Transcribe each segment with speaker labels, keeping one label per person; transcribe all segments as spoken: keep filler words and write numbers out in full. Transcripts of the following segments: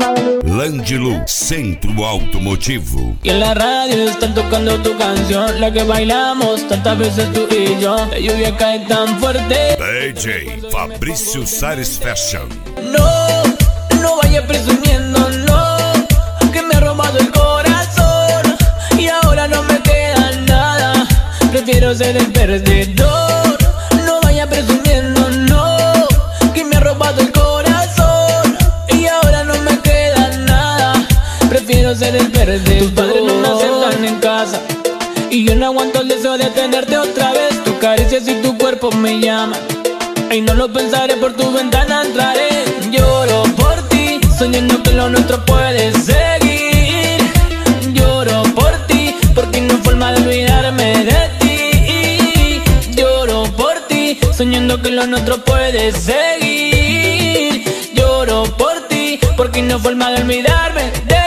Speaker 1: Langilu, Centro Automotivo.
Speaker 2: Y en la radio están tocando tu canción, la que bailamos tantas veces tú y yo. La lluvia cae tan fuerte.
Speaker 1: D J Fabrício Sares Fashion.
Speaker 2: No, no vaya presumiendo, no, que me ha robado el corazón y ahora no me queda nada. Prefiero ser el perdedor. No vaya presumiendo, no, que me ha robado el corazón y ahora no me queda nada. Prefiero ser el perdedor. Tus padres no me aceptan en casa y yo no aguanto el deseo de tenerte otra vez. Tu caricias y tu cuerpo me llaman y no lo pensaré, por tu ventana entraré. Lloro por ti, soñando que lo nuestro puede seguir. Lloro por ti, porque no hay forma de olvidarme de ti. Lloro por ti, soñando que lo nuestro puede seguir. Lloro por ti, porque no hay forma de olvidarme de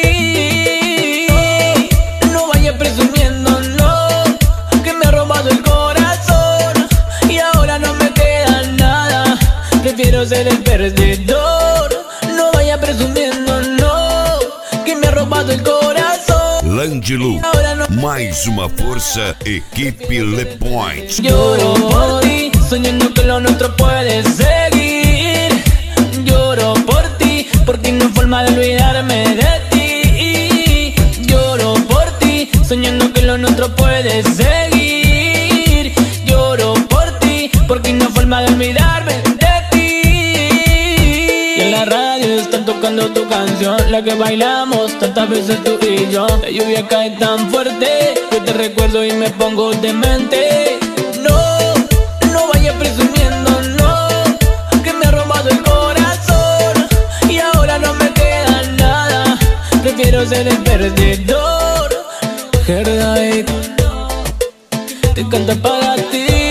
Speaker 2: ti. No vaya presumiendo, no, que me ha robado el corazón y ahora no me queda nada. Prefiero ser el perdedor. No vaya presumiendo, no, que me ha robado el corazón.
Speaker 1: Langilu, mais uma força, equipe Le Point.
Speaker 2: Lloro por ti, soñando que lo nuestro puede seguir. Lloro por ti, porque no hay forma de olvidarme de ti. Lloro por ti, soñando que lo nuestro puede seguir. Lloro por ti, porque no hay forma de olvidarme de ti. Y en la radio están tocando tu canción, la que bailamos tantas veces tú y yo. La lluvia cae tan fuerte que te recuerdo y me pongo demente. No, no vaya presumiendo, no, que me ha robado el corazón y ahora no me queda nada. Prefiero ser el perdedor. Gerda, te canta para ti.